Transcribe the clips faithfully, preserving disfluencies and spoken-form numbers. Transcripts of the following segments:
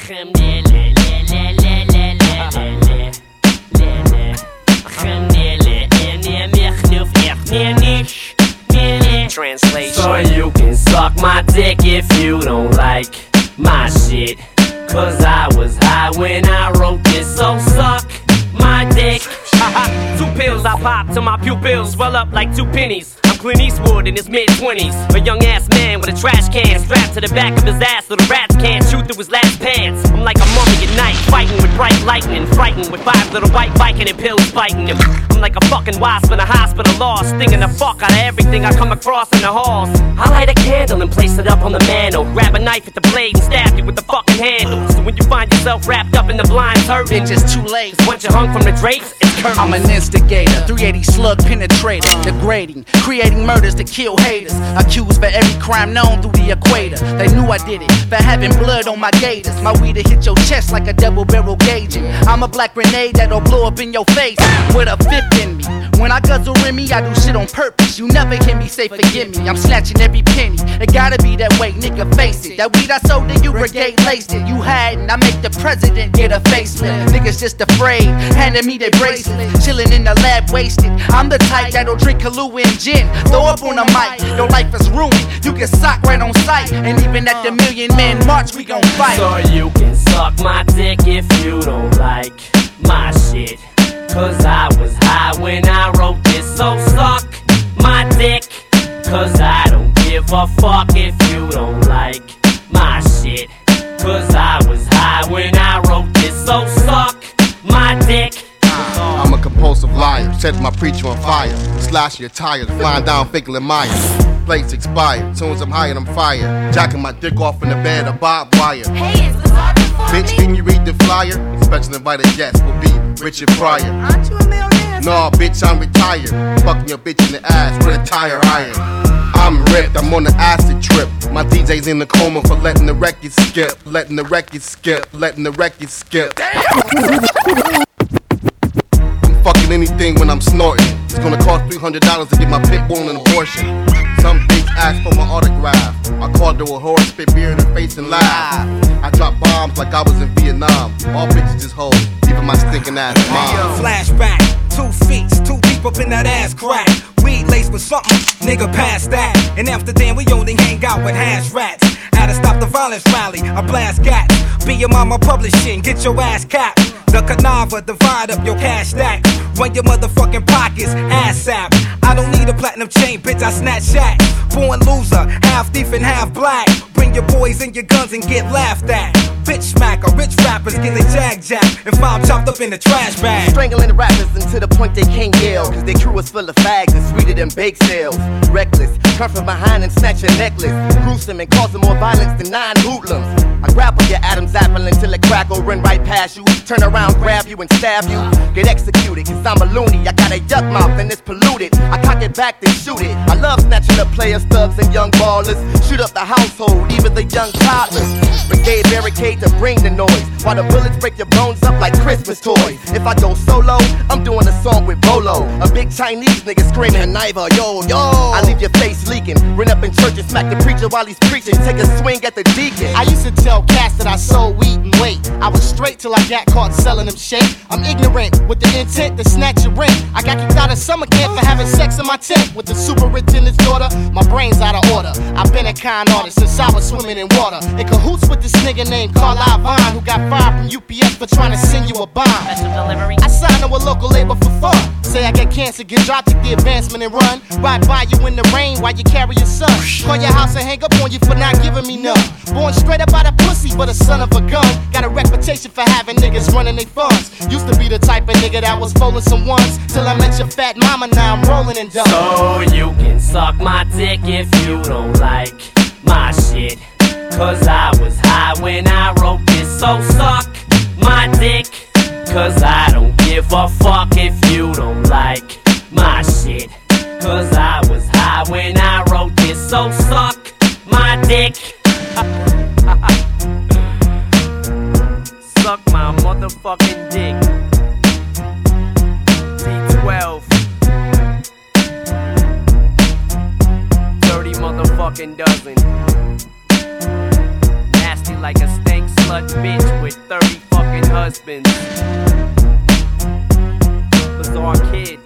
Translation. So you can suck my dick if you don't like my shit, cause I was high when I wrote this, so suck my dick. Two pills I pop till my pupils swell up like two pennies. I'm Clint Eastwood in his mid-twenties, a young-ass man with a trash can strapped to the back of his ass so the rats can't shoot through his last pants. I'm like a mummy at night, fighting with bright lightning, frightened with five little white Vicodin pills biting him. I'm like a fucking wasp in a hospital lost, stinging the fuck out of everything I come across in the halls. I light a candle and place it up on the mantle, grab a knife at the blade and stab you with the fucking handle. So when you find yourself wrapped up in the blind curtain, it's just too late. Once you're hung from the drapes, it's curtains. I'm an instigator, three eighty slug penetrator, degrading, creating murders to kill haters, accused for every crime known through the equator. They knew I did it, for having blood on my gators. My weed'll hit your chest like a double barrel gauging. I'm a black grenade that'll blow up in your face with a fifth in me. When I guzzle Remy, I do shit on purpose. You never hear me say forgive me. I'm snatching every penny. It gotta be that way, nigga, face it. That weed I sold to you, brigade laced it. You hadn't, I make the president get a facelift. Niggas just afraid, handing me their bracelet. Chillin' in the lab, wasted. I'm the type that'll drink Kahlua and gin. Throw up on the mic, your life is ruined. You get socked right on sight. And even at the Million Man March, we gon' fight. So you can suck my dick if you don't like my shit, cause I was high when I wrote this, so suck my dick, cause I don't give a fuck if you don't like my shit, cause I was high when I wrote this, so suck my dick. I'm a compulsive liar, set my preacher on fire, slash your tires, flying down Finkel Myers. Plates expired, soon as I'm high and I'm fired, jacking my dick off in the bed of barbed wire. Hey, is this hard for Bitch, me? can you read the flyer? Special invited guest will be Richard Pryor. Aren't you a millionaire? No, bitch, I'm retired. Fucking your bitch in the ass with a tire iron. I'm ripped, I'm on the acid trip. My D J's in the coma for letting the record skip, letting the record skip, letting the record skip. I'm fucking anything when I'm snorting. It's gonna cost three hundred dollars to get my pit bull an abortion. Some bitch asked for my autograph. I called her a whore, spit beer in her face and laugh. I dropped bombs like I was in Vietnam. All bitches just hold, even my stinking ass mom. Flashback, two feet, too deep up in that ass crack. Weed laced with something, nigga past that. In Amsterdam, we only hang out with hash rats. Had to stop the violence rally, I blast gats. Be your mama publishing, get your ass capped. The Canava, divide up your cash stack. Run your motherfucking pockets, ass sap. I don't need a platinum chain, bitch, I snatch shack. Born loser, half thief and half black. Bring your boys and your guns and get laughed at. Bitch smacker, rich rappers get their jag jack and foul chopped up in the trash bag. Strangling the rappers until the point they can't yell, cause their crew is full of fags and sweeter than bake sales. Reckless, come from behind and snatch your necklace. Gruesome and causing more violence than nine hoodlums. I grapple your Adam's apple until it crackle, run right past you. Turn around, grab you and stab you. Get executed, cause I'm a loony. I got a yuck mouth and it's polluted. I cock it back then shoot it. I love snatching up players, thugs and young ballers. Shoot up the household, even the young toddlers. Brigade barricade to bring the noise, while the bullets break your bones up like Christmas toys. If I go solo, I'm doing a song with Bolo. A big Chinese nigga screaming, Niva, yo, yo. I leave your face leaking, run up in church and smack the preacher while he's preaching. Take a swing at the deacon. I used to tell cats that I sold weed and weight. I was straight till I got caught selling them shit. I'm ignorant with the intent to snatch your ring. I got kicked out of summer camp for having sex in my tent with the superintendent's daughter. My brain's out of order. I've been a con artist since I was swimming in water. In cahoots with this nigga named Carlisle Vine, who got fired from U P S for trying to send you a bomb. I signed to a local label for fun. Say I get cancer, get dropped, take the advancement and run. Ride by you in the rain while you carry your son. Call your house and hang up on you for not giving me none. Born straight up out of pussy, but a son of a gun. Got a reputation for having niggas running they funds. Used to be the type of nigga that was folding some ones, till I met your fat mama, now I'm rolling and done. So you can suck my dick if you don't like my shit, cause I was high when I wrote this, so suck my dick, cause I don't give a fuck if you don't like my shit, cause I was high when I wrote this, so suck my dick. Suck my motherfucking dick. T twelve. Dirty motherfucking dozen. Nasty like a stank slut bitch with with thirty fucking husbands. Bizarre Kid,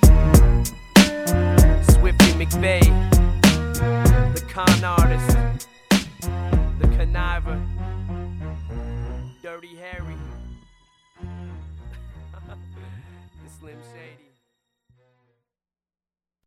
Swifty McVeigh, the con artist, the conniver, Dirty Harry.